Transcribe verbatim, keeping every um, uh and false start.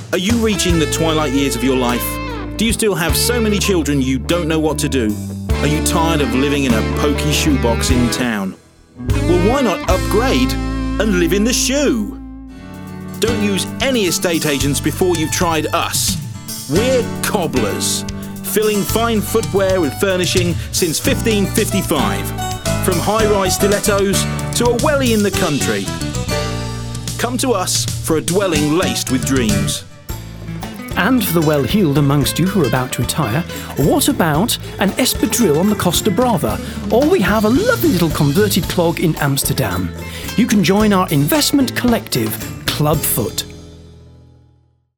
Are you reaching the twilight years of your life? Do you still have so many children you don't know what to do? Are you tired of living in a pokey shoebox in town? Well, why not upgrade and live in the shoe? Don't use any estate agents before you've tried us. We're cobblers, filling fine footwear and furnishing since fifteen fifty-five. From high-rise stilettos to a welly in the country. Come to us for a dwelling laced with dreams. And for the well-heeled amongst you who are about to retire, what about an espadrille on the Costa Brava? Or we have a lovely little converted clog in Amsterdam. You can join our investment collective, Clubfoot.